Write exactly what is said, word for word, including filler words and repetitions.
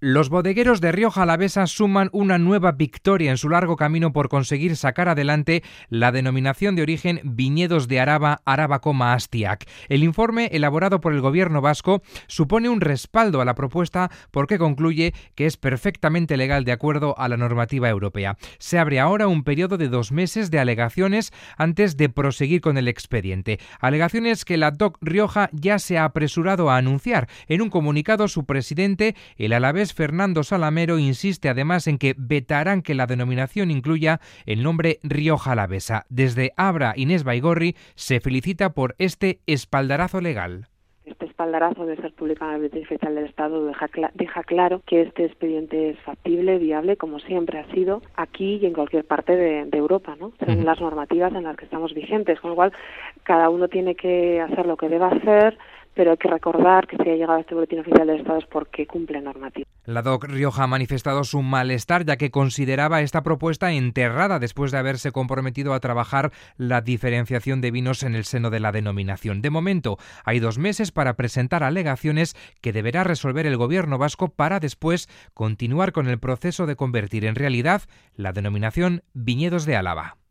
Los bodegueros de Rioja Alavesa suman una nueva victoria en su largo camino por conseguir sacar adelante la denominación de origen Viñedos de Araba, Araba, Astiac. El informe elaborado por el Gobierno vasco supone un respaldo a la propuesta porque concluye que es perfectamente legal de acuerdo a la normativa europea. Se abre ahora un periodo de dos meses de alegaciones antes de proseguir con el expediente. Alegaciones que la D O C Rioja ya se ha apresurado a anunciar. En un comunicado, su presidente, el alavés Fernando Salamero, insiste además en que vetarán que la denominación incluya el nombre Rioja Alavesa. Desde Abra, Inés Baigorri se felicita por este espaldarazo legal. Este espaldarazo de ser publicado en el Boletín Oficial del Estado deja, cl- deja claro que este expediente es factible, viable, como siempre ha sido aquí y en cualquier parte de, de Europa, ¿no? Según uh-huh. las normativas en las que estamos vigentes, con lo cual cada uno tiene que hacer lo que deba hacer, pero hay que recordar que si ha llegado a este Boletín Oficial del Estado es porque cumple normativa. La D O C Rioja ha manifestado su malestar ya que consideraba esta propuesta enterrada después de haberse comprometido a trabajar la diferenciación de vinos en el seno de la denominación. De momento, hay dos meses para presentar alegaciones que deberá resolver el Gobierno vasco para después continuar con el proceso de convertir en realidad la denominación Viñedos de Álava.